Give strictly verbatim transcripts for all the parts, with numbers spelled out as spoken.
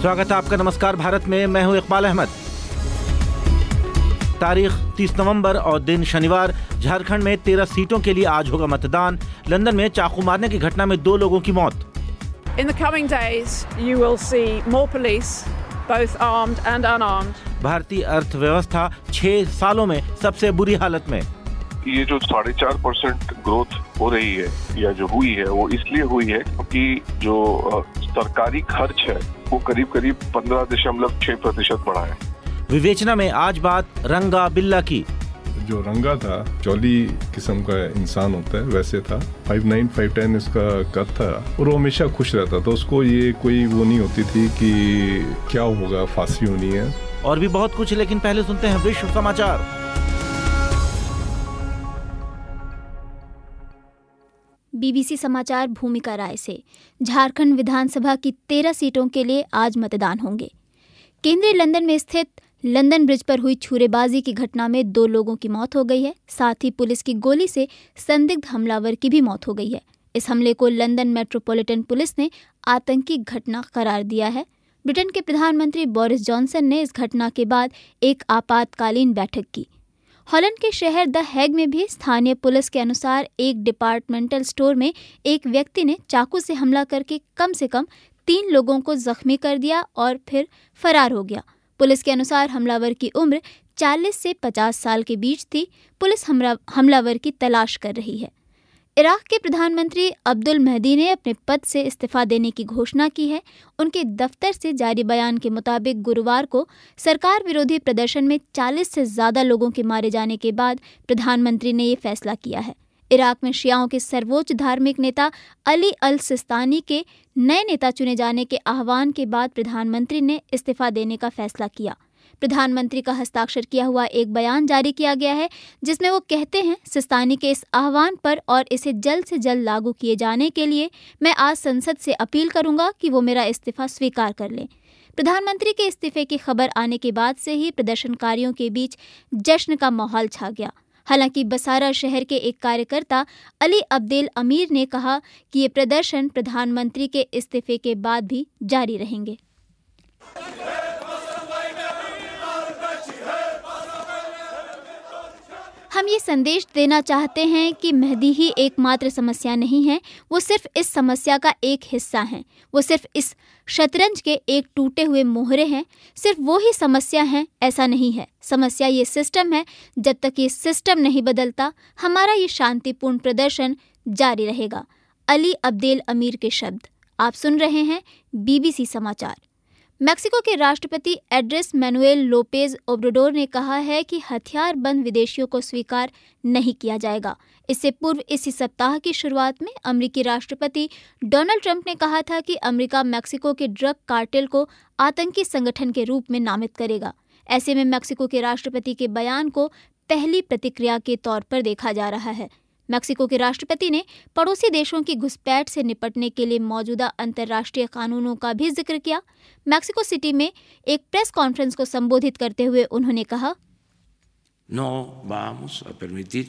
स्वागत है आपका नमस्कार भारत में। मैं हूं इकबाल अहमद। तारीख तीस नवंबर और दिन शनिवार। झारखंड में तेरह सीटों के लिए आज होगा मतदान। लंदन में चाकू मारने की घटना में दो लोगों की मौत। In the coming days, you will see more police, both armed and unarmed. भारतीय अर्थव्यवस्था छह सालों में सबसे बुरी हालत में। ये जो साढ़े चार परसेंट ग्रोथ हो रही है या जो हुई है वो इसलिए हुई है क्योंकि जो सरकारी खर्च है वो करीब करीब पंद्रह दशमलव छह प्रतिशत बढ़ा है। विवेचना में आज बात रंगा बिल्ला की। जो रंगा था जॉली किस्म का इंसान होता है वैसे था। फाइव नाइन फाइव टेन इसका कद था और वो हमेशा खुश रहता था। उसको ये कोई वो नहीं होती थी कि क्या होगा, फांसी होनी है। और भी बहुत कुछ, लेकिन पहले सुनते हैं विश्व समाचार। बीबीसी समाचार भूमिका राय से। झारखंड विधानसभा की तेरह सीटों के लिए आज मतदान होंगे। केंद्रीय लंदन में स्थित लंदन ब्रिज पर हुई छुरेबाजी की घटना में दो लोगों की मौत हो गई है। साथ ही पुलिस की गोली से संदिग्ध हमलावर की भी मौत हो गई है। इस हमले को लंदन मेट्रोपॉलिटन पुलिस ने आतंकी घटना करार दिया है। ब्रिटेन के प्रधानमंत्री बोरिस जॉनसन ने इस घटना के बाद एक आपातकालीन बैठक की। हॉलैंड के शहर द हैग में भी स्थानीय पुलिस के अनुसार एक डिपार्टमेंटल स्टोर में एक व्यक्ति ने चाकू से हमला करके कम से कम तीन लोगों को जख्मी कर दिया और फिर फरार हो गया। पुलिस के अनुसार हमलावर की उम्र चालीस से पचास साल के बीच थी। पुलिस हमलावर की तलाश कर रही है। इराक के प्रधानमंत्री अब्दुल महदी ने अपने पद से इस्तीफा देने की घोषणा की है। उनके दफ्तर से जारी बयान के मुताबिक गुरुवार को सरकार विरोधी प्रदर्शन में चालीस से ज्यादा लोगों के मारे जाने के बाद प्रधानमंत्री ने ये फैसला किया है। इराक में शियाओं के सर्वोच्च धार्मिक नेता अली अल सिस्तानी के नए नेता चुने जाने के आह्वान के बाद प्रधानमंत्री ने इस्तीफा देने का फैसला किया। प्रधानमंत्री का हस्ताक्षर किया हुआ एक बयान जारी किया गया है जिसमें वो कहते हैं, सिस्तानी के इस आह्वान पर और इसे जल्द से जल्द लागू किए जाने के लिए मैं आज संसद से अपील करूंगा कि वो मेरा इस्तीफा स्वीकार कर लें। प्रधानमंत्री के इस्तीफे की खबर आने के बाद से ही प्रदर्शनकारियों के बीच जश्न का माहौल छा गया। हालांकि बसारा शहर के एक कार्यकर्ता अली अब्देल अमीर ने कहा कि ये प्रदर्शन प्रधानमंत्री के इस्तीफे के बाद भी जारी रहेंगे। हम ये संदेश देना चाहते हैं कि मेहदी ही एकमात्र समस्या नहीं है। वो सिर्फ इस समस्या का एक हिस्सा हैं। वो सिर्फ इस शतरंज के एक टूटे हुए मोहरे हैं। सिर्फ वो ही समस्या हैं, ऐसा नहीं है। समस्या ये सिस्टम है। जब तक ये सिस्टम नहीं बदलता, हमारा ये शांतिपूर्ण प्रदर्शन जारी रहेगा। अली अब्देल अमीर के शब्द। आप सुन रहे हैं बीबीसी समाचार। मैक्सिको के राष्ट्रपति एड्रेस मैनुएल लोपेज ओब्राडोर ने कहा है कि हथियारबंद विदेशियों को स्वीकार नहीं किया जाएगा। इससे पूर्व इसी सप्ताह की शुरुआत में अमेरिकी राष्ट्रपति डोनाल्ड ट्रंप ने कहा था कि अमेरिका मैक्सिको के ड्रग कार्टेल को आतंकी संगठन के रूप में नामित करेगा। ऐसे में मैक्सिको के राष्ट्रपति के बयान को पहली प्रतिक्रिया के तौर पर देखा जा रहा है। मैक्सिको के राष्ट्रपति ने पड़ोसी देशों की घुसपैठ से निपटने के लिए मौजूदा अंतर्राष्ट्रीय कानूनों का भी जिक्र किया। मैक्सिको सिटी में एक प्रेस कॉन्फ्रेंस को संबोधित करते हुए उन्होंने कहा, No vamos a permitir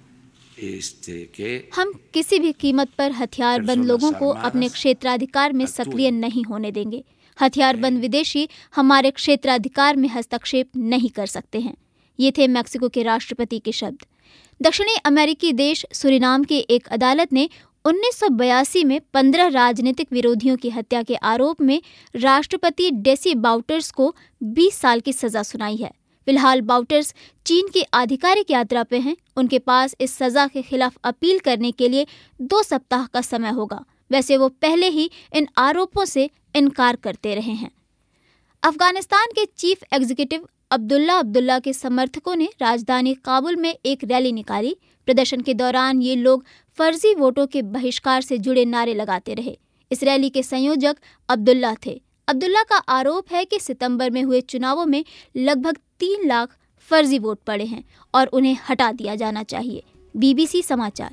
este que हम किसी भी कीमत पर हथियारबंद लोगों को अपने क्षेत्राधिकार में सक्रिय नहीं होने देंगे। हथियारबंद विदेशी हमारे क्षेत्राधिकार में हस्तक्षेप नहीं कर सकते हैं। ये थे मैक्सिको के राष्ट्रपति के शब्द। दक्षिणी अमेरिकी देश सूरीनाम की एक अदालत ने उन्नीस सौ बयासी में पंद्रह राजनीतिक विरोधियों की हत्या के आरोप में राष्ट्रपति डेसी बाउटर्स को बीस साल की सजा सुनाई है। फिलहाल बाउटर्स चीन की आधिकारिक यात्रा पे हैं। उनके पास इस सजा के खिलाफ अपील करने के लिए दो सप्ताह का समय होगा। वैसे वो पहले ही इन आरोपों से इनकार करते रहे हैं। अफगानिस्तान के चीफ एग्जीक्यूटिव अब्दुल्ला अब्दुल्ला के समर्थकों ने राजधानी काबुल में एक रैली निकाली। प्रदर्शन के दौरान ये लोग फर्जी वोटों के बहिष्कार से जुड़े नारे लगाते रहे। इस रैली के संयोजक अब्दुल्ला थे। अब्दुल्ला का आरोप है कि सितंबर में हुए चुनावों में लगभग तीन लाख फर्जी वोट पड़े हैं और उन्हें हटा दिया जाना चाहिए। बीबीसी समाचार।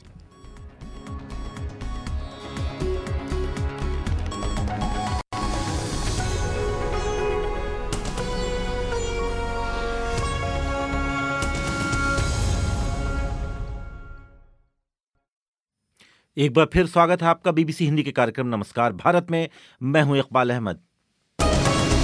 एक बार फिर स्वागत है आपका बीबीसी हिंदी के कार्यक्रम नमस्कार भारत में। मैं हूं इकबाल अहमद।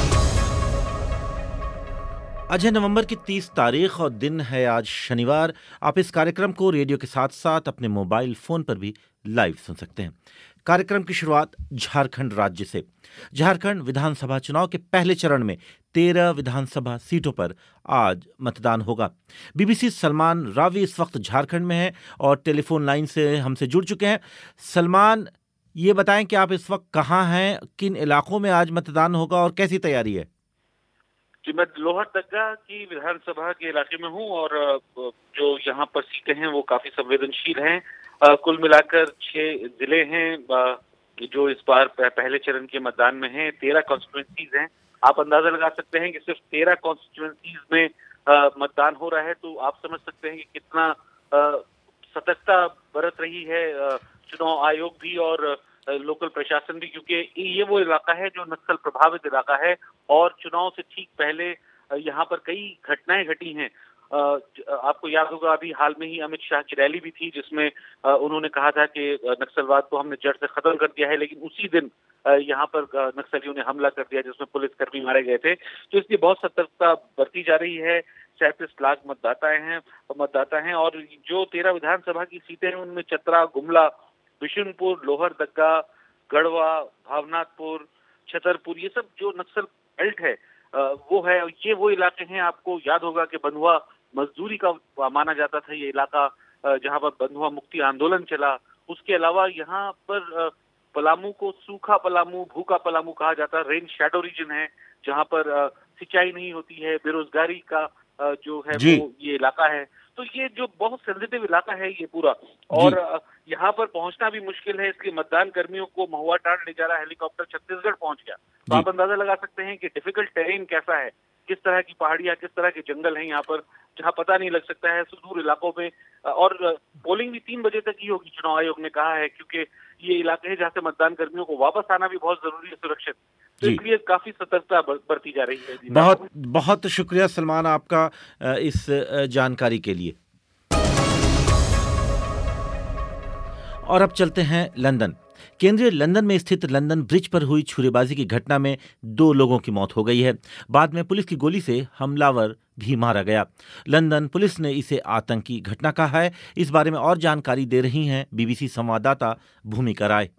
अजय, नवंबर की तीस तारीख और दिन है आज शनिवार। आप इस कार्यक्रम को रेडियो के साथ साथ अपने मोबाइल फोन पर भी लाइव सुन सकते हैं। कार्यक्रम की शुरुआत झारखंड राज्य से। झारखंड विधानसभा चुनाव के पहले चरण में तेरह विधानसभा सीटों पर आज मतदान होगा। बीबीसी सलमान रावी इस वक्त झारखंड में है और टेलीफोन लाइन से हमसे जुड़ चुके हैं। सलमान, ये बताएं कि आप इस वक्त कहाँ हैं, किन इलाकों में आज मतदान होगा और कैसी तैयारी है? जी, मैं लोहरदगा की विधानसभा के इलाके में हूँ और जो यहाँ पर सीटें हैं वो काफी संवेदनशील हैं। कुल मिलाकर छह जिले हैं जो इस बार पहले चरण के मतदान में हैं। तेरह कॉन्स्टिट्यूएंसीज हैं। आप अंदाजा लगा सकते हैं कि सिर्फ तेरह कॉन्स्टिट्यूएंसीज में मतदान हो रहा है, तो आप समझ सकते हैं कि कितना सतर्कता बरत रही है चुनाव आयोग भी और लोकल प्रशासन भी, क्योंकि ये वो इलाका है जो नक्सल प्रभावित इलाका है और चुनाव से ठीक पहले यहाँ पर कई घटनाएं घटी हैं। आपको याद होगा अभी हाल में ही अमित शाह की रैली भी थी जिसमें उन्होंने कहा था कि नक्सलवाद को हमने जड़ से खत्म कर दिया है, लेकिन उसी दिन यहाँ पर नक्सलियों ने हमला कर दिया जिसमें पुलिसकर्मी मारे गए थे। तो इसलिए बहुत सतर्कता बरती जा रही है। सैंतीस लाख मतदाताएं हैं मतदाता हैं और जो तेरह विधानसभा की सीटें हैं उनमें चतरा, गुमला, बिशुनपुर, लोहरदगा, गढ़वा, भावनाथपुर, छतरपुर, ये सब जो नक्सल बेल्ट है वो है। ये वो इलाके हैं, आपको याद होगा कि बंधुआ मजदूरी का माना जाता था ये इलाका, जहां पर बंधुआ मुक्ति आंदोलन चला। उसके अलावा यहाँ पर पलामू को सूखा पलामू, भूखा पलामू कहा जाता, रेन शैडो रीजन है जहाँ पर सिंचाई नहीं होती है, बेरोजगारी का जो है वो ये इलाका है। तो ये जो बहुत सेंसिटिव इलाका है ये पूरा, और यहाँ पर पहुंचना भी मुश्किल है, इसलिए मतदान कर्मियों को महुआ टाड़ ले जा रहा हेलीकॉप्टर छत्तीसगढ़ पहुंच गया। तो आप अंदाजा लगा सकते हैं कि डिफिकल्ट टेरेन कैसा है, किस तरह की पहाड़ियां, किस तरह के जंगल हैं यहाँ पर, जहाँ पता नहीं लग सकता है सुदूर इलाकों में। और पोलिंग भी तीन बजे तक ही होगी, चुनाव आयोग ने कहा है, क्योंकि ये इलाके हैं जहाँ से मतदान कर्मियों को वापस आना भी बहुत जरूरी है, सुरक्षित। तो इसलिए काफी सतर्कता बरती जा रही है। बहुत बहुत शुक्रिया सलमान आपका इस जानकारी के लिए। और अब चलते हैं लंदन। केंद्रीय लंदन में स्थित लंदन ब्रिज पर हुई छुरेबाजी की घटना में दो लोगों की मौत हो गई है। बाद में पुलिस की गोली से हमलावर भी मारा गया। लंदन पुलिस ने इसे आतंकी घटना कहा है। इस बारे में और जानकारी दे रही हैं बीबीसी संवाददाता भूमिका राय।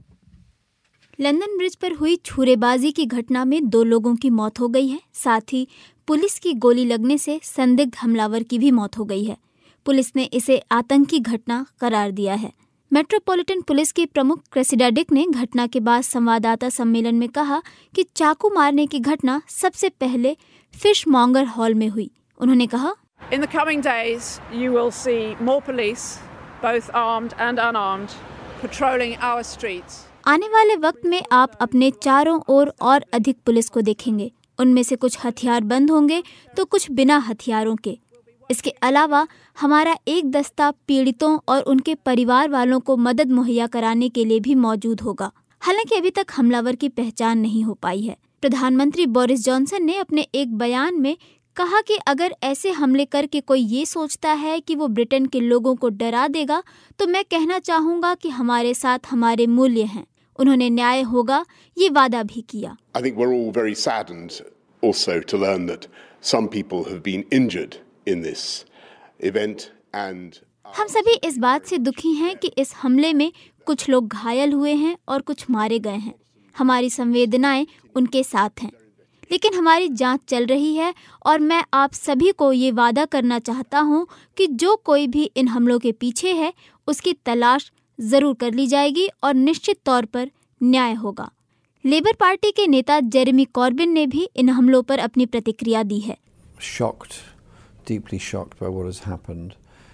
लंदन ब्रिज पर हुई छुरेबाजी की घटना में दो लोगों की मौत हो गई है। साथ ही पुलिस की गोली लगने से संदिग्ध हमलावर की भी मौत हो गई है। पुलिस ने इसे आतंकी घटना करार दिया है। मेट्रोपॉलिटन पुलिस के प्रमुख क्रेसिडा डिक ने घटना के बाद संवाददाता सम्मेलन में कहा कि चाकू मारने की घटना सबसे पहले फिश मॉन्गर हॉल में हुई। उन्होंने कहा, In the coming days, you will see more police, both armed and unarmed, patrolling our streets. आने वाले वक्त में आप अपने चारों ओर और अधिक पुलिस को देखेंगे। उनमें से कुछ हथियार बंद होंगे तो कुछ बिना हथियारों के। इसके अलावा हमारा एक दस्ता पीड़ितों और उनके परिवार वालों को मदद मुहैया कराने के लिए भी मौजूद होगा। हालांकि अभी तक हमलावर की पहचान नहीं हो पाई है। प्रधानमंत्री बोरिस जॉनसन ने अपने एक बयान में कहा कि अगर ऐसे हमले करके कोई ये सोचता है कि वो ब्रिटेन के लोगों को डरा देगा, तो मैं कहना चाहूँगा कि हमारे साथ हमारे मूल्य हैं। उन्होंने न्याय होगा ये वादा भी किया। I think we're all very saddened also to learn that some people have been injured in this event and हम सभी इस बात से दुखी हैं कि इस हमले में कुछ लोग घायल हुए हैं और कुछ मारे गए हैं। हमारी संवेदनाएं उनके साथ हैं, लेकिन हमारी जांच चल रही है और मैं आप सभी को ये वादा करना चाहता हूं कि जो कोई भी इन हमलों के पीछे है उसकी तलाश जरूर कर ली जाएगी और निश्चित तौर पर न्याय होगा। लेबर पार्टी के नेता जेरेमी कॉर्बिन ने भी इन हमलों पर अपनी प्रतिक्रिया दी है। Shocked, deeply shocked by what has happened.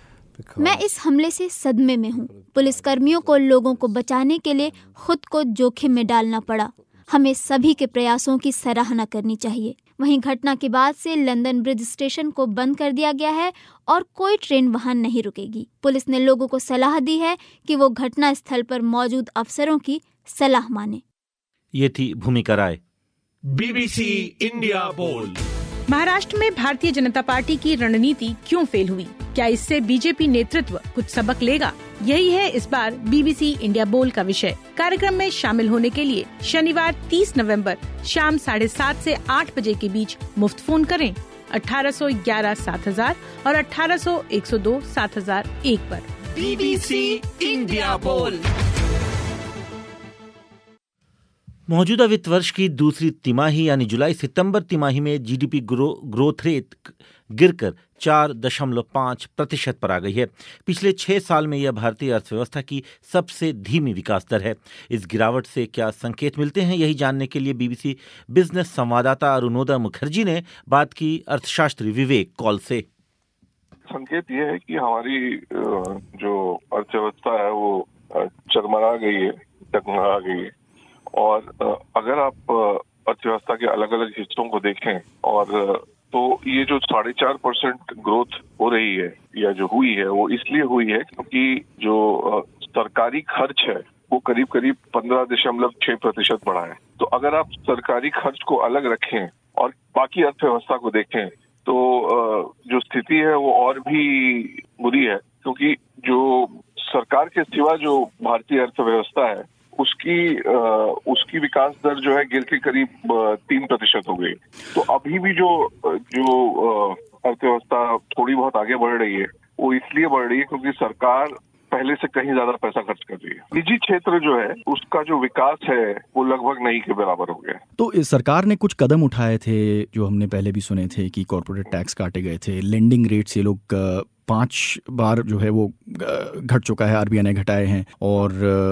मैं इस हमले से सदमे में हूँ। पुलिसकर्मियों को लोगों को बचाने के लिए खुद को जोखिम में डालना पड़ा। हमें सभी के प्रयासों की सराहना करनी चाहिए। वहीं घटना के बाद से लंदन ब्रिज स्टेशन को बंद कर दिया गया है और कोई ट्रेन वहां नहीं रुकेगी। पुलिस ने लोगों को सलाह दी है कि वो घटना स्थल पर मौजूद अफसरों की सलाह माने। ये थी भूमिका राय। बीबीसी इंडिया बोल। महाराष्ट्र में भारतीय जनता पार्टी की रणनीति क्यों फेल हुई? क्या इससे बीजेपी नेतृत्व कुछ सबक लेगा? यही है इस बार बीबीसी इंडिया बोल का विषय। कार्यक्रम में शामिल होने के लिए शनिवार तीस नवंबर शाम साढ़े सात से आठ बजे के बीच मुफ्त फोन करें। अठारह सौ ग्यारह सात हजार और अठारह सौ एक सौ दो सात हजार एक पर। बीबीसी इंडिया बोल। मौजूदा वित्त वर्ष की दूसरी तिमाही यानी जुलाई सितंबर तिमाही में जीडीपी ग्रो, ग्रोथ रेट गिरकर चार दशमलव पाँच प्रतिशत पर आ गई है। पिछले छह साल में यह भारतीय अर्थव्यवस्था की सबसे धीमी विकास दर है। इस गिरावट से क्या संकेत मिलते हैं, यही जानने के लिए बीबीसी बिजनेस संवाददाता अरुणोदय मुखर्जी ने बात की अर्थशास्त्री विवेक कौल से। संकेत ये है कि हमारी जो अर्थव्यवस्था है वो चरमरा गई है, डगमगा गई है। और अगर आप अर्थव्यवस्था के अलग अलग हिस्सों को देखें और तो ये जो साढ़े चार परसेंट ग्रोथ हो रही है या जो हुई है वो इसलिए हुई है क्योंकि जो सरकारी खर्च है वो करीब करीब पंद्रह दशमलव छह प्रतिशत बढ़ा है। तो अगर आप सरकारी खर्च को अलग रखें और बाकी अर्थव्यवस्था को देखें तो जो स्थिति है वो और भी बुरी है, क्योंकि जो सरकार के सिवा जो भारतीय अर्थव्यवस्था है उसकी उसकी विकास दर जो है गिर के करीब तीन प्रतिशत हो गई। तो अभी भी जो जो अर्थव्यवस्था थोड़ी बहुत आगे बढ़ रही है वो इसलिए बढ़ रही है क्योंकि सरकार पहले से कहीं ज्यादा पैसा खर्च कर रही है। निजी क्षेत्र जो है उसका जो विकास है वो लगभग नहीं के बराबर हो गया। तो इस सरकार ने कुछ कदम उठाए थे जो हमने पहले भी सुने थे कि कॉर्पोरेट टैक्स काटे गए थे, लेंडिंग रेट्स ये लोग पांच बार जो है वो घट चुका है, आरबीआई ने घटाए हैं और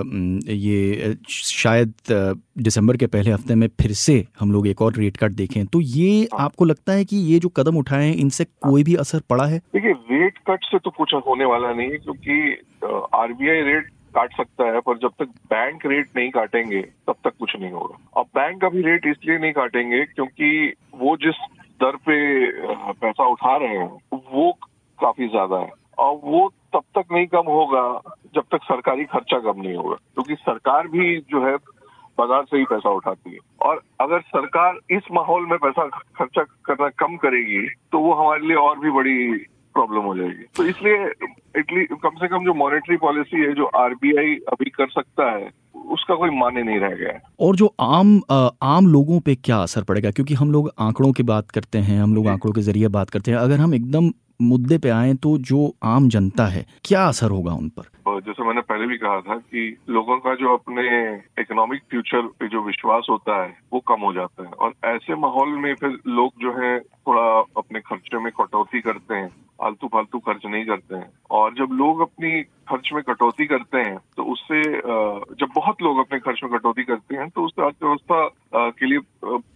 ये शायद दिसंबर के पहले हफ्ते में फिर से हम लोग एक और रेट कट देखें। तो ये आपको लगता है कि ये जो कदम उठाए हैं इनसे कोई भी असर पड़ा है? देखिए, रेट कट से तो कुछ होने वाला नहीं है क्योंकि आरबीआई रेट काट सकता है, पर जब तक बैंक रेट नहीं काटेंगे तब तक कुछ नहीं होगा। अब बैंक अभी रेट इसलिए नहीं काटेंगे क्योंकि वो जिस दर पे पैसा उठा रहे हैं वो काफी ज्यादा है और वो तब तक नहीं कम होगा जब तक सरकारी खर्चा कम नहीं होगा, क्योंकि सरकार भी जो है बाजार से ही पैसा उठाती है। और अगर सरकार इस माहौल में पैसा खर्चा करना कम करेगी तो वो हमारे लिए और भी बड़ी प्रॉब्लम हो जाएगी। तो इसलिए इटली कम से कम जो मॉनेटरी पॉलिसी है जो आरबीआई अभी कर सकता है उसका कोई माने नहीं रह गया है। और जो आम आ, आम लोगों पे क्या असर पड़ेगा, क्योंकि हम लोग आंकड़ों की बात करते हैं, हम लोग आंकड़ों के जरिए बात करते हैं, अगर हम एकदम मुद्दे पे आए तो जो आम जनता है क्या असर होगा उन पर? जैसे मैंने पहले भी कहा था कि लोगों का जो अपने इकोनॉमिक फ्यूचर पे जो विश्वास होता है वो कम हो जाता है और ऐसे माहौल में फिर लोग जो है थोड़ा अपने खर्चे में कटौती करते हैं, आलतू फालतू खर्च नहीं करते हैं। और जब लोग अपनी खर्च में कटौती करते हैं तो उससे जब बहुत लोग अपने खर्च में कटौती करते हैं तो उससे अर्थव्यवस्था के लिए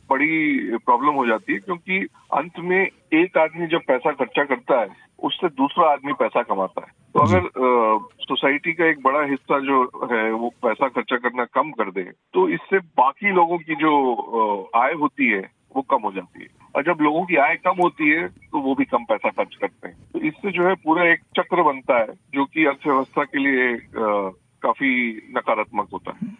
बड़ी प्रॉब्लम हो जाती है, क्योंकि अंत में एक आदमी जब पैसा खर्चा करता है उससे दूसरा आदमी पैसा कमाता है। तो अगर सोसाइटी का एक बड़ा हिस्सा जो है वो पैसा खर्चा करना कम कर दे तो इससे बाकी लोगों की जो आय होती है वो कम हो जाती है, और जब लोगों की आय कम होती है तो वो भी कम पैसा खर्च करते हैं। तो इससे जो है पूरा एक चक्र बनता है जो कि अर्थव्यवस्था के लिए आ, काफी नकारात्मक होता है।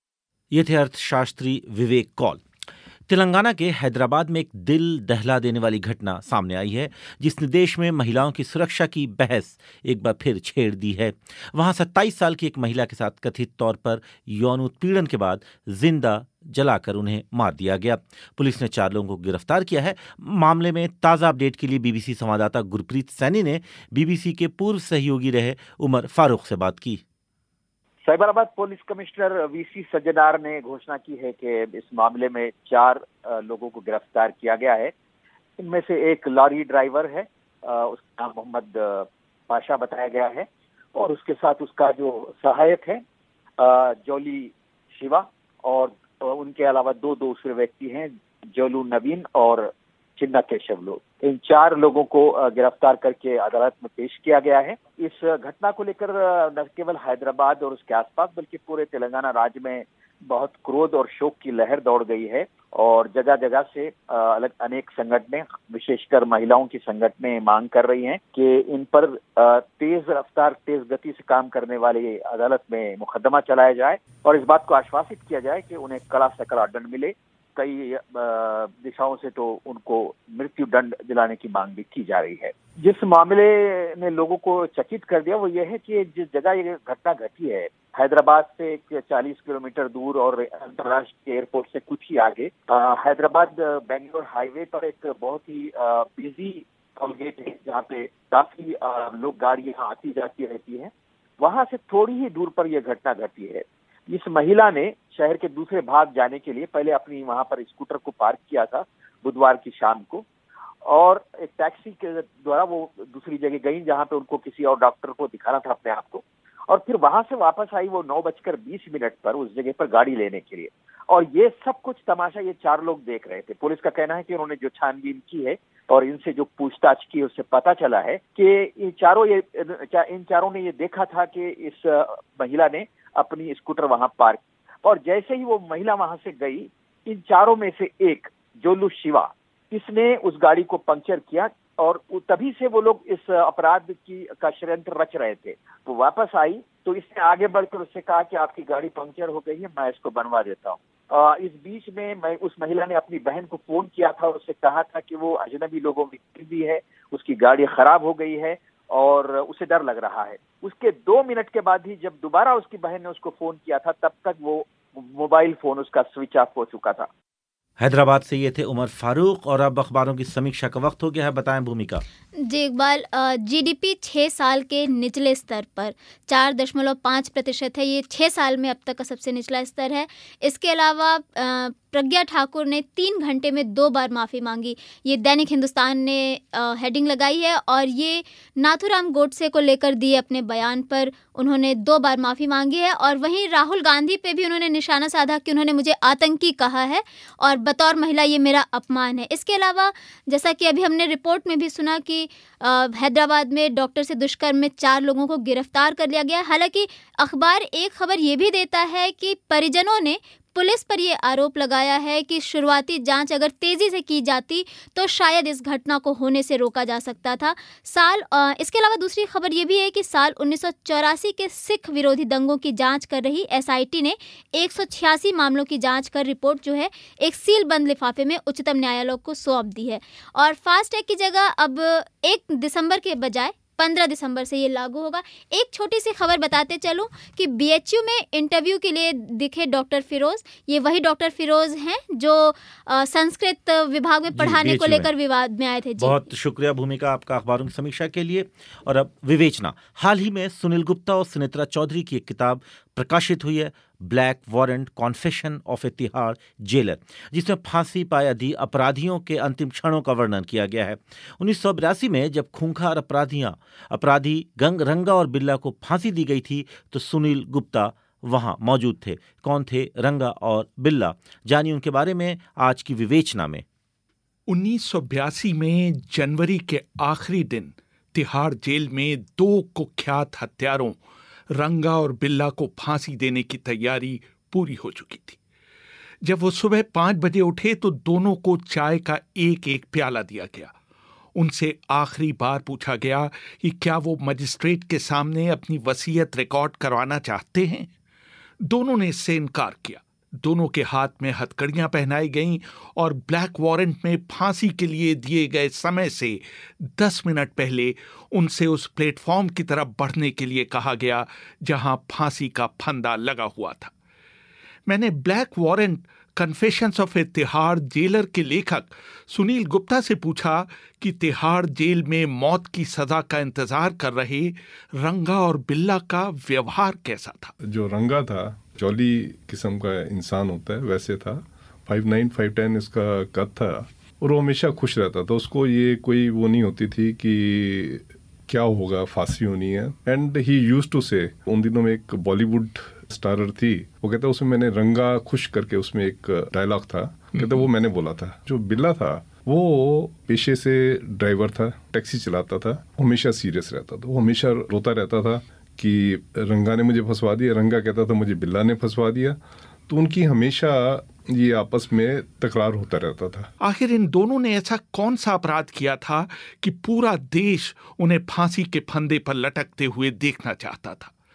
ये थे अर्थशास्त्री विवेक कौल। तेलंगाना के हैदराबाद में एक दिल दहला देने वाली घटना सामने आई है जिसने देश में महिलाओं की सुरक्षा की बहस एक बार फिर छेड़ दी है। वहां सत्ताईस साल की एक महिला के साथ कथित तौर पर यौन उत्पीड़न के बाद जिंदा जलाकर उन्हें मार दिया गया। पुलिस ने चार लोगों को गिरफ्तार किया है। मामले में ताज़ा अपडेट के लिए बीबीसी संवाददाता गुरप्रीत सैनी ने बीबीसी के पूर्व सहयोगी रहे उमर फारूक से बात की। Cyberabad police commissioner VC Sajjanar ने घोषणा की है कि इस मामले में चार लोगों को गिरफ्तार किया गया है। इनमें से एक लॉरी ड्राइवर है, उसका नाम मोहम्मद पाशा बताया गया है, और उसके साथ उसका जो सहायक है जोली शिवा, और उनके अलावा दो दूसरे व्यक्ति हैं जोलू नवीन और चिन्ना केशव लोग। इन चार लोगों को गिरफ्तार करके अदालत में पेश किया गया है। इस घटना को लेकर न केवल हैदराबाद और उसके आसपास बल्कि पूरे तेलंगाना राज्य में बहुत क्रोध और शोक की लहर दौड़ गई है और जगह जगह से अलग अनेक संगठनें, विशेषकर महिलाओं की संगठनें मांग कर रही हैं कि इन पर तेज रफ्तार तेज गति से काम करने वाली अदालत में मुकदमा चलाया जाए और इस बात को आश्वासित किया जाए कि उन्हें कड़ा से कड़ा दंड मिले। कई दिशाओं से तो उनको मृत्यु दंड दिलाने की मांग भी की जा रही है। जिस मामले ने लोगों को चकित कर दिया वो ये है कि जिस जगह ये घटना घटी है, हैदराबाद से एक चालीस किलोमीटर दूर और अंतर्राष्ट्रीय एयरपोर्ट से कुछ ही आगे, हैदराबाद बेंगलोर हाईवे पर एक बहुत ही बिजी टोल गेट है जहाँ पे काफी लोग गाड़ियां आती जाती रहती है। वहां से थोड़ी ही दूर पर यह घटना घटी है। इस महिला ने शहर के दूसरे भाग जाने के लिए पहले अपनी वहां पर स्कूटर को पार्क किया था बुधवार की शाम को, और एक टैक्सी के द्वारा वो दूसरी जगह गई जहां पे उनको किसी और डॉक्टर को दिखाना था अपने आप को, और फिर वहां से वापस आई वो नौ बजकर बीस मिनट पर उस जगह पर गाड़ी लेने के लिए। और ये सब कुछ तमाशा ये चार लोग देख रहे थे। पुलिस का कहना है कि उन्होंने जो छानबीन की है और इनसे जो पूछताछ की उससे पता चला है कि इन चारों ये इन चारों ने ये देखा था कि इस महिला ने अपनी स्कूटर वहां पार्क, और जैसे ही वो महिला वहां से गई, इन चारों में से एक जोलू शिवा, इसने उस गाड़ी को पंक्चर किया और तभी से वो लोग इस अपराध की का षड्यंत्र रच रहे थे। वो वापस आई तो इसने आगे बढ़कर उससे कहा कि आपकी गाड़ी पंक्चर हो गई है, मैं इसको बनवा देता हूँ। इस बीच में मैं उस महिला ने अपनी बहन को फोन किया था और उससे कहा था कि वो अजनबी लोगों में भी है, उसकी गाड़ी खराब हो गई है और उसे डर लग रहा है। उसके दो मिनट के बाद ही जब दोबारा उसकी बहन ने उसको फोन किया था, तब तक वो मोबाइल फोन उसका स्विच ऑफ हो चुका था। हैदराबाद से ये थे उमर फारूक, और अब अखबारों की समीक्षा का वक्त हो गया है। बताएं भूमिका। जी इकबाल, जीडीपी छः साल के निचले स्तर पर चार दशमलव पाँच प्रतिशत है। ये छः साल में अब तक का सबसे निचला स्तर है। इसके अलावा प्रज्ञा ठाकुर ने तीन घंटे में दो बार माफ़ी मांगी। ये दैनिक हिंदुस्तान ने हेडिंग लगाई है, और ये नाथूराम गोडसे को लेकर दिए अपने बयान पर उन्होंने दो बार माफ़ी मांगी है। और वहीं राहुल गांधी पे भी उन्होंने निशाना साधा कि उन्होंने मुझे आतंकी कहा है और बतौर महिला ये मेरा अपमान है। इसके अलावा जैसा कि अभी हमने रिपोर्ट में भी सुना कि हैदराबाद में डॉक्टर से दुष्कर्म में चार लोगों को गिरफ्तार कर लिया गया। हालांकि अखबार एक खबर ये भी देता है कि परिजनों ने पुलिस पर यह आरोप लगाया है कि शुरुआती जांच अगर तेजी से की जाती तो शायद इस घटना को होने से रोका जा सकता था। साल इसके अलावा दूसरी खबर ये भी है कि साल उन्नीस सौ चौरासी के सिख विरोधी दंगों की जांच कर रही एसआईटी ने एक सौ छियासी मामलों की जांच कर रिपोर्ट जो है एक सील बंद लिफाफे में उच्चतम न्यायालय को सौंप दी है। और फास्टैग की जगह अब एक दिसंबर के बजाय पंद्रह दिसंबर से ये लागू होगा। एक छोटी सी खबर बताते चलूं कि बीएचयू में इंटरव्यू के लिए दिखे डॉक्टर फिरोज। ये वही डॉक्टर फिरोज हैं जो संस्कृत विभाग में पढ़ाने को लेकर विवाद में आए थे। जी बहुत शुक्रिया भूमिका आपका अखबारों की समीक्षा के लिए। और अब विवेचना। हाल ही में सुनील गुप्ता और सुनेत्रा चौधरी की एक किताब प्रकाशित हुई है, black warrant confession of a Tihar jailer, जिसमें फांसी पाए अपराधियों के अंतिम क्षणों का वर्णन किया गया है। उन्नीस सौ बिरासी में जब खूंखार अपराधियां अपराधी गंग रंगा और बिल्ला को फांसी दी गई थी तो सुनील गुप्ता वहां मौजूद थे। कौन थे रंगा और बिल्ला, जानिए उनके बारे में आज की विवेचना में। उन्नीस सौ बयासी में जनवरी के आखिरी दिन तिहाड़ जेल में दो कुख्यात हत्यारों रंगा और बिल्ला को फांसी देने की तैयारी पूरी हो चुकी थी। जब वो सुबह पांच बजे उठे तो दोनों को चाय का एक एक प्याला दिया गया। उनसे आखिरी बार पूछा गया कि क्या वो मजिस्ट्रेट के सामने अपनी वसीयत रिकॉर्ड करवाना चाहते हैं। दोनों ने इससे इनकार किया। दोनों के हाथ में हथकड़ियां पहनाई गईं और ब्लैक वारंट में फांसी के लिए दिए गए समय से दस मिनट पहले उनसे उस प्लेटफॉर्म की तरफ बढ़ने के लिए कहा गया जहां फांसी का फंदा लगा हुआ था। मैंने black warrant confessions of a Tihar jailer के लेखक सुनील गुप्ता से पूछा कि तिहाड़ जेल में मौत की सजा का इंतजार कर रहे रंगा और बिल्ला का व्यवहार कैसा था। जो रंगा था जॉली किस्म का इंसान होता है, वैसे था। फाइव नाइन फाइव टेन इसका कद था और वो हमेशा खुश रहता था। उसको ये कोई वो नहीं होती थी कि क्या होगा, फांसी होनी है। एंड ही यूज्ड टू से, उन दिनों में एक बॉलीवुड स्टारर थी, वो कहता उसमें मैंने रंगा खुश करके उसमें एक डायलॉग था, कहता वो मैंने बोला था। जो बिल्ला था वो पेशे से ड्राइवर था, टैक्सी चलाता था, हमेशा सीरियस रहता था। वो हमेशा रोता रहता था कि रंगा ने मुझे फंसवा दिया। रंगा कहता था मुझे बिल्ला ने फंसवा दिया। तो उनकी हमेशा ये आपस में तकरार होता रहता था। आखिर इन दोनों ने ऐसा कौन सा अपराध किया था कि पूरा देश उन्हें फांसी के फंदे पर लटकते हुए देखना चाहता था।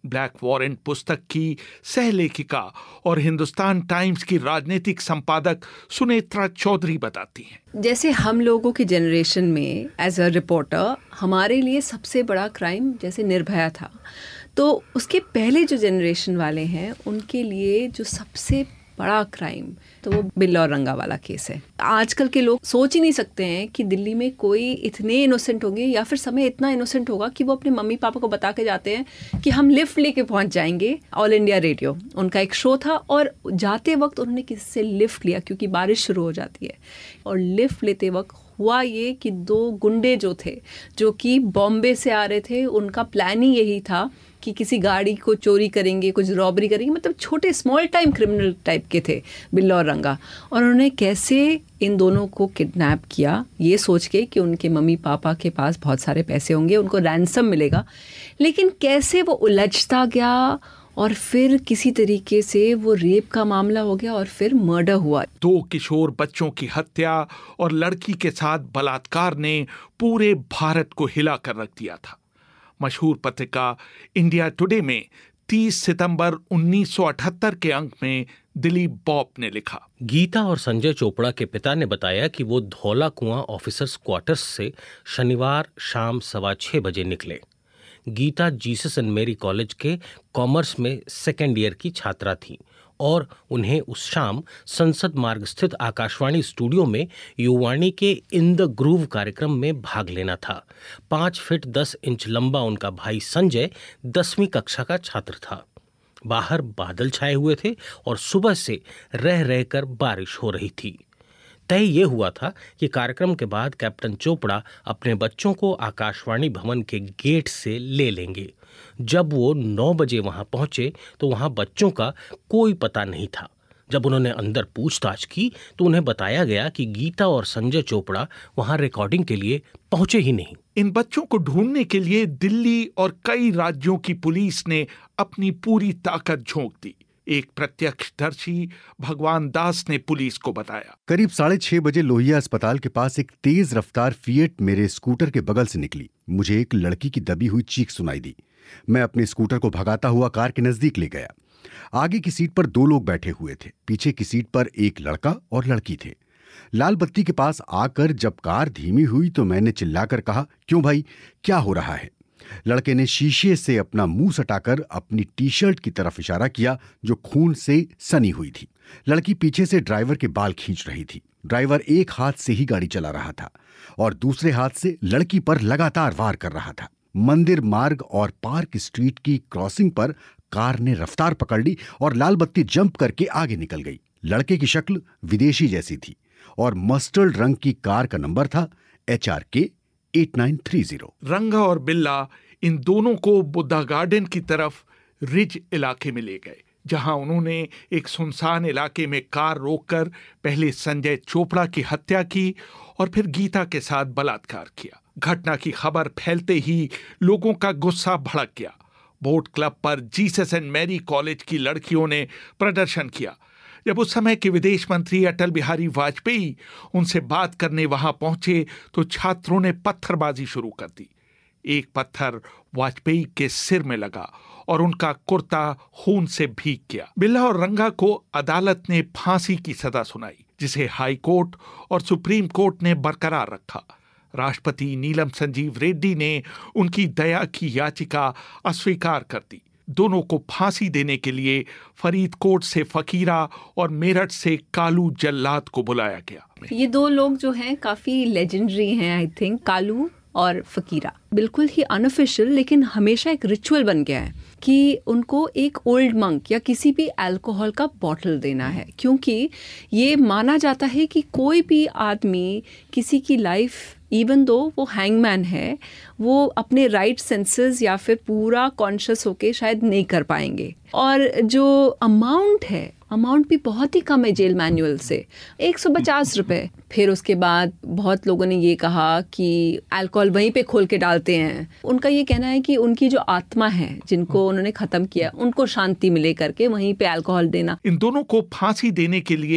ब्लैक वारंट पुस्तक की सहलेखिका और हिंदुस्तान टाइम्स की राजनीतिक संपादक सुनेत्रा चौधरी बताती हैं। जैसे हम लोगों की जनरेशन में एज अ रिपोर्टर हमारे लिए सबसे बड़ा क्राइम जैसे निर्भया था, तो उसके पहले जो जनरेशन वाले हैं उनके लिए जो सबसे बड़ा क्राइम तो वो बिल्ला और रंगा वाला केस है। आजकल के लोग सोच ही नहीं सकते हैं कि दिल्ली में कोई इतने इनोसेंट होंगे या फिर समय इतना इनोसेंट होगा कि वो अपने मम्मी पापा को बता के जाते हैं कि हम लिफ्ट लेके पहुंच जाएंगे। ऑल इंडिया रेडियो उनका एक शो था और जाते वक्त उन्होंने किसी से लिफ्ट लिया क्योंकि बारिश शुरू हो जाती है, और लिफ्ट लेते वक्त हुआ ये कि दो गुंडे जो थे जो कि बॉम्बे से आ रहे थे, उनका प्लान ही यही था कि किसी गाड़ी को चोरी करेंगे, कुछ रॉबरी करेंगे, मतलब छोटे स्मॉल टाइम क्रिमिनल टाइप के थे बिल्ला और रंगा। और उन्होंने कैसे इन दोनों को किडनैप किया ये सोच के कि उनके मम्मी पापा के पास बहुत सारे पैसे होंगे, उनको रैंसम मिलेगा, लेकिन कैसे वो उलझता गया और फिर किसी तरीके से वो रेप का मामला हो गया और फिर मर्डर हुआ। दो किशोर बच्चों की हत्या और लड़की के साथ बलात्कार ने पूरे भारत को हिला कर रख दिया था। मशहूर पत्रिका इंडिया टुडे में तीस सितंबर उन्नीस सौ अठहत्तर के अंक में दिलीप बॉब ने लिखा, गीता और संजय चोपड़ा के पिता ने बताया कि वो धौला कुआं ऑफिसर्स क्वार्टर्स से शनिवार शाम सवा छह बजे निकले। Geeta Jesus and Mary college के कॉमर्स में सेकेंड ईयर की छात्रा थी और उन्हें उस शाम संसद मार्ग स्थित आकाशवाणी स्टूडियो में युवाणी के इन द ग्रूव कार्यक्रम में भाग लेना था। पाँच फीट दस इंच लंबा उनका भाई संजय दसवीं कक्षा का छात्र था। बाहर बादल छाए हुए थे और सुबह से रह रहकर बारिश हो रही थी। तय ये हुआ था कि कार्यक्रम के बाद कैप्टन चोपड़ा अपने बच्चों को आकाशवाणी भवन के गेट से ले लेंगे। जब वो नौ बजे वहां पहुंचे तो वहां बच्चों का कोई पता नहीं था। जब उन्होंने अंदर पूछताछ की तो उन्हें बताया गया कि गीता और संजय चोपड़ा वहां रिकॉर्डिंग के लिए पहुंचे ही नहीं। इन बच्चों को ढूंढने के लिए दिल्ली और कई राज्यों की पुलिस ने अपनी पूरी ताकत झोंक दी। एक प्रत्यक्षदर्शी भगवान दास ने पुलिस को बताया, करीब साढ़े छह बजे लोहिया अस्पताल के पास एक तेज रफ्तार फिएट मेरे स्कूटर के बगल से निकली। मुझे एक लड़की की दबी हुई चीख सुनाई दी। मैं अपने स्कूटर को भगाता हुआ कार के नजदीक ले गया। आगे की सीट पर दो लोग बैठे हुए थे, पीछे की सीट पर एक लड़का और लड़की थे। लाल बत्ती के पास आकर जब कार धीमी हुई तो मैंने चिल्लाकर कहा, क्यों भाई, क्या हो रहा है? लड़के ने शीशे से अपना मुंह सटाकर अपनी टी शर्ट की तरफ इशारा किया जो खून से सनी हुई थी। लड़की पीछे से ड्राइवर के बाल खींच रही थी। ड्राइवर एक हाथ से ही गाड़ी चला रहा था और दूसरे हाथ से लड़की पर लगातार वार कर रहा था। मंदिर मार्ग और पार्क स्ट्रीट की क्रॉसिंग पर कार ने रफ्तार पकड़ ली और लाल बत्ती जंप करके आगे निकल गई। लड़के की शक्ल विदेशी जैसी थी और मस्टर्ड रंग की कार का नंबर था H R K eight nine three zero. Ranga और बिल्ला इन दोनों को बुद्धा गार्डन की तरफ रिज इलाके में ले गए, जहां उन्होंने एक सुनसान इलाके में कार रोककर पहले संजय चोपड़ा की हत्या की और फिर गीता के साथ बलात्कार किया। घटना की खबर फैलते ही लोगों का गुस्सा भड़क गया। बोट क्लब पर जीसस एंड मैरी कॉलेज की लड़कियों ने प्रदर्शन किया। जब उस समय के विदेश मंत्री अटल बिहारी वाजपेयी उनसे बात करने वहां पहुंचे तो छात्रों ने पत्थरबाजी शुरू कर दी। एक पत्थर वाजपेयी के सिर में लगा और उनका कुर्ता खून से भीग गया। बिल्ला और रंगा को अदालत ने फांसी की सजा सुनाई, जिसे हाई कोर्ट और सुप्रीम कोर्ट ने बरकरार रखा। राष्ट्रपति नीलम संजीव रेड्डी ने उनकी दया की याचिका अस्वीकार कर दी। दोनों को फांसी देने के लिए फरीदकोट से फकीरा और मेरठ से कालू जल्लाद को बुलाया गया। ये दो लोग जो हैं काफी लेजेंडरी हैं, आई थिंक, कालू और फकीरा। बिल्कुल ही अनऑफिशियल लेकिन हमेशा एक रिचुअल बन गया है कि उनको एक ओल्ड मंक या किसी भी अल्कोहल का बॉटल देना है, क्योंकि ये माना जाता है कि कोई भी आदमी किसी की लाइफ, इवन दो वो हैंगमैन है, वो अपने राइट सेंसेस या फिर पूरा कॉन्शियस होके शायद नहीं कर पाएंगे। और जो अमाउंट है, अमाउंट भी बहुत ही कम है जेल मैनुअल से, एक सौ पचास रुपये। फिर उसके बाद बहुत लोगों ने ये कहा कि अल्कोहल वहीं पे खोल के डालते हैं। उनका ये कहना है कि उनकी जो आत्मा है, जिनको उन्होंने ख़त्म किया, उनको शांति मिले करके वहीं पे अल्कोहल देना। इन दोनों को फांसी देने के लिए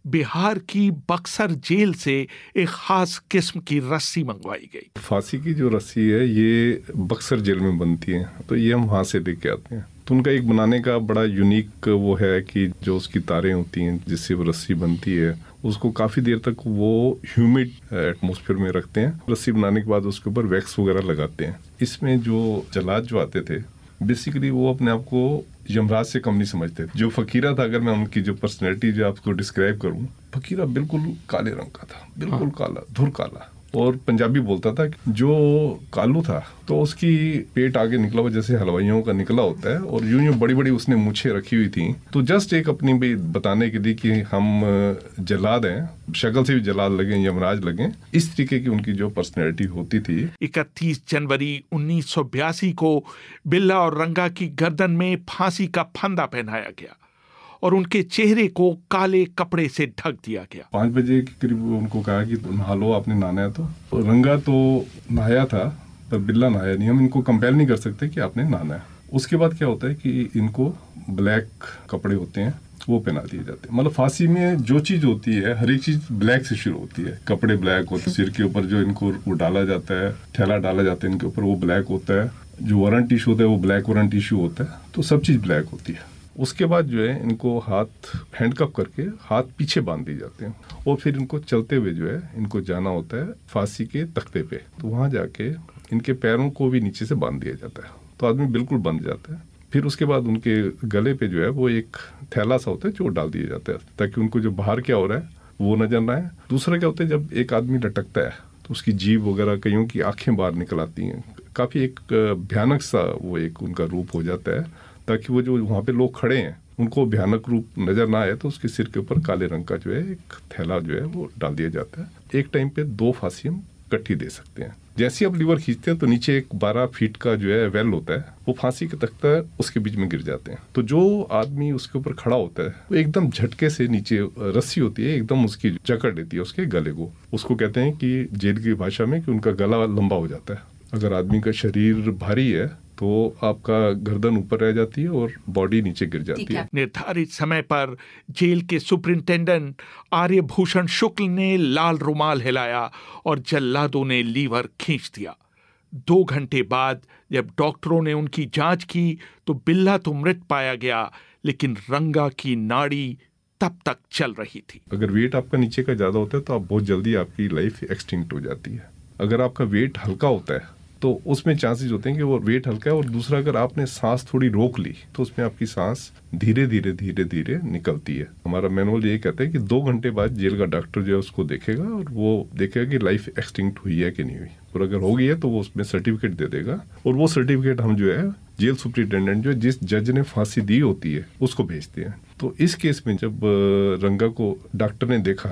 बिहार की बक्सर जेल से एक खास किस्म की रस्सी मंगवाई गई। फांसी की जो रस्सी है ये बक्सर जेल में बनती है, तो ये हम वहाँ से लेके आते हैं। तो उनका एक बनाने का बड़ा यूनिक वो है कि जो उसकी तारें होती हैं जिससे वो रस्सी बनती है, उसको काफ़ी देर तक वो ह्यूमिड एटमॉस्फेयर में रखते हैं। रस्सी बनाने के बाद उसके ऊपर वैक्स वगैरह लगाते हैं। इसमें जो जल्लाद जो आते थे बेसिकली वो अपने आप को यमराज से कम नहीं समझते। जो फकीरा था, अगर मैं उनकी जो पर्सनैलिटी जो आपको डिस्क्राइब करूँ, फकीरा बिल्कुल काले रंग का था, बिल्कुल काला, धुर काला, और पंजाबी बोलता था। जो कालू था तो उसकी पेट आगे निकला हुआ जैसे हलवाइयों का निकला होता है, और यूं यूं बड़ी बड़ी उसने मूछें रखी हुई थी। तो जस्ट एक अपनी भी बताने के लिए कि हम जल्लाद हैं, शक्ल से भी जल्लाद लगे, यमराज लगे, इस तरीके की उनकी जो पर्सनैलिटी होती थी। इकतीस जनवरी उन्नीस सौ बयासी को बिल्ला और रंगा की गर्दन में फांसी का फंदा पहनाया गया और उनके चेहरे को काले कपड़े से ढक दिया गया। पाँच बजे के करीब उनको कहा कि नहा लो, आपने नहाना है। तो रंगा तो नहाया था पर बिल्ला नहाया नहीं। हम इनको कंपेल नहीं कर सकते कि आपने नहाना है। उसके बाद क्या होता है कि इनको ब्लैक कपड़े होते हैं वो पहना दिए जाते हैं। मतलब फांसी में जो चीज़ होती है हर एक चीज़ ब्लैक से शुरू होती है। कपड़े ब्लैक होते हैं, सिर के ऊपर जो इनको वो डाला जाता है, थैला डाला जाता है इनके ऊपर, वो ब्लैक होता है। जो वारंट टिश्यू होता है वो ब्लैक वारंट टिश्यू होता है। तो सब चीज़ ब्लैक होती है। उसके बाद जो है इनको हाथ हैंडकप करके हाथ पीछे बांध दिए जाते हैं, और फिर इनको चलते हुए जो है इनको जाना होता है फांसी के तख्ते पे। तो वहाँ जाके इनके पैरों को भी नीचे से बांध दिया जाता है, तो आदमी बिल्कुल बंध जाता है। फिर उसके बाद उनके गले पे जो है वो एक थैला सा होता है जो डाल दिया जाता है, ताकि उनको जो बाहर क्या हो रहा है वो नजर ना आए। दूसरा क्या होता है, जब एक आदमी लटकता है तो उसकी जीभ वगैरह कईयों की आंखें बाहर निकल आती हैं। काफ़ी एक भयानक सा वो एक उनका रूप हो जाता है, ताकि वो जो वहाँ पे लोग खड़े हैं उनको भयानक रूप नजर ना आए। तो उसके सिर के ऊपर काले रंग का जो है एक थैला जो है वो डाल दिया जाता है। एक टाइम पे दो फांसी हम इकट्ठी दे सकते हैं। जैसे आप लीवर खींचते हैं तो नीचे एक बारह फीट का जो है वेल होता है, वो फांसी के तख्ता उसके बीच में गिर जाते हैं। तो जो आदमी उसके ऊपर खड़ा होता है वो एकदम झटके से नीचे रस्सी होती है एकदम उसकी जकड़ लेती है उसके गले को। उसको कहते हैं कि जेल की भाषा में कि उनका गला लंबा हो जाता है। अगर आदमी का शरीर भारी है तो आपका गर्दन ऊपर रह जाती है और बॉडी नीचे गिर जाती है। निर्धारित समय पर जेल के सुपरिंटेंडेंट आर्यभूषण शुक्ल ने लाल रुमाल हिलाया और जल्लादों ने लीवर खींच दिया। दो घंटे बाद जब डॉक्टरों ने उनकी जांच की तो बिल्ला तो मृत पाया गया, लेकिन रंगा की नाड़ी तब तक चल रही थी। अगर वेट आपका नीचे का ज्यादा होता है तो आप बहुत जल्दी आपकी लाइफ एक्सटिंक्ट हो जाती है। अगर आपका वेट हल्का होता है तो उसमें चांसेस होते हैं कि वो वेट हल्का है। और दूसरा, अगर आपने सांस थोड़ी रोक ली तो उसमें आपकी सांस धीरे धीरे धीरे धीरे निकलती है। हमारा मैनुअल ये कहता है कि दो घंटे बाद जेल का डॉक्टर जो है उसको देखेगा और वो देखेगा कि लाइफ एक्सटिंक्ट हुई है कि नहीं हुई, और अगर हो गई है तो वो उसमें सर्टिफिकेट दे देगा। और वो सर्टिफिकेट हम जो है जेल सुपरिटेंडेंट जो जिस जज ने फांसी दी होती है उसको भेजते हैं। तो इस केस में जब रंगा को डॉक्टर ने देखा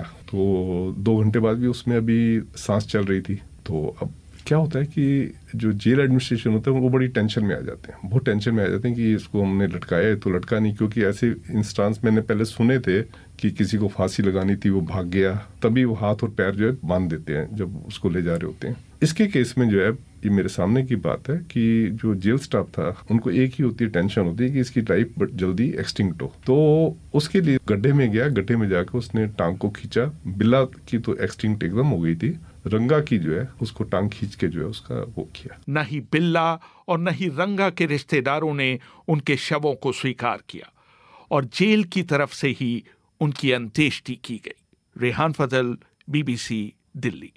तो दो घंटे बाद भी उसमें अभी सांस चल रही थी। तो अब क्या होता है कि जो जेल एडमिनिस्ट्रेशन होता है वो बड़ी टेंशन में आ जाते हैं, बहुत टेंशन में आ जाते हैं कि इसको हमने लटकाया है तो लटका नहीं। क्योंकि ऐसे इंस्टांस मैंने पहले सुने थे कि किसी को फांसी लगानी थी, वो भाग गया, तभी वो हाथ और पैर जो है बांध देते हैं जब उसको ले जा रहे होते हैं। इसके केस में जो है ये मेरे सामने की बात है कि जो जेल स्टाफ था उनको एक ही होती है टेंशन होती है कि इसकी लाइफ बट जल्दी एक्सटिंक्ट हो। तो उसके लिए गड्ढे में गया, गड्ढे में जाकर उसने टांग को खींचा। बिल्ला की तो एक्सटिंक्ट एकदम हो गई थी, रंगा की जो है उसको टांग खींच के जो है उसका वो किया। न ही बिल्ला और न ही रंगा के रिश्तेदारों ने उनके शवों को स्वीकार किया और जेल की तरफ से ही उनकी अंत्येष्टि की गई। रेहान फजल, बीबीसी दिल्ली।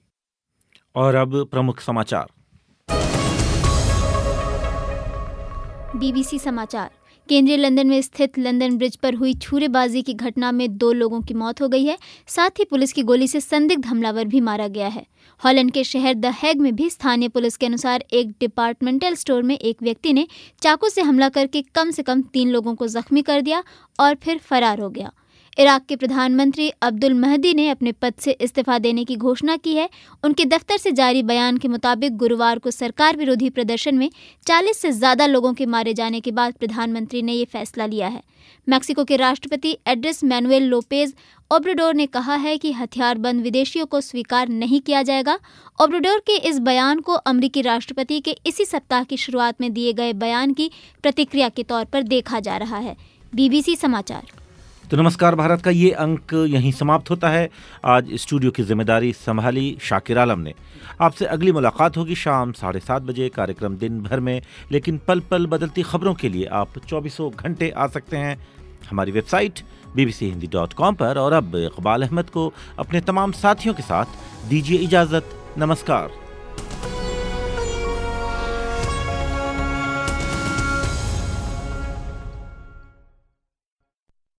और अब प्रमुख समाचार। बीबीसी समाचार। केंद्रीय लंदन में स्थित लंदन ब्रिज पर हुई छुरेबाजी की घटना में दो लोगों की मौत हो गई है। साथ ही पुलिस की गोली से संदिग्ध हमलावर भी मारा गया है। हॉलैंड के शहर द हैग में भी स्थानीय पुलिस के अनुसार एक डिपार्टमेंटल स्टोर में एक व्यक्ति ने चाकू से हमला करके कम से कम तीन लोगों को जख्मी कर दिया और फिर फरार हो गया। इराक के प्रधानमंत्री अब्दुल महदी ने अपने पद से इस्तीफा देने की घोषणा की है। उनके दफ्तर से जारी बयान के मुताबिक गुरुवार को सरकार विरोधी प्रदर्शन में चालीस से ज्यादा लोगों के मारे जाने के बाद प्रधानमंत्री ने ये फैसला लिया है। मैक्सिको के राष्ट्रपति एड्रेस मैनुएल लोपेज ओब्राडोर ने कहा है कि हथियारबंद विदेशियों को स्वीकार नहीं किया जाएगा। ओब्राडोर के इस बयान को अमेरिकी राष्ट्रपति के इसी सप्ताह की शुरुआत में दिए गए बयान की प्रतिक्रिया के तौर पर देखा जा रहा है। बीबीसी समाचार। तो नमस्कार भारत का ये अंक यहीं समाप्त होता है। आज स्टूडियो की जिम्मेदारी संभाली शाकिर आलम ने। आपसे अगली मुलाकात होगी शाम साढ़े सात बजे कार्यक्रम दिन भर में, लेकिन पल पल बदलती खबरों के लिए आप चौबीसों घंटे आ सकते हैं हमारी website B B C Hindi dot com पर। और अब इकबाल अहमद को अपने तमाम साथियों के साथ दीजिए इजाज़त। नमस्कार।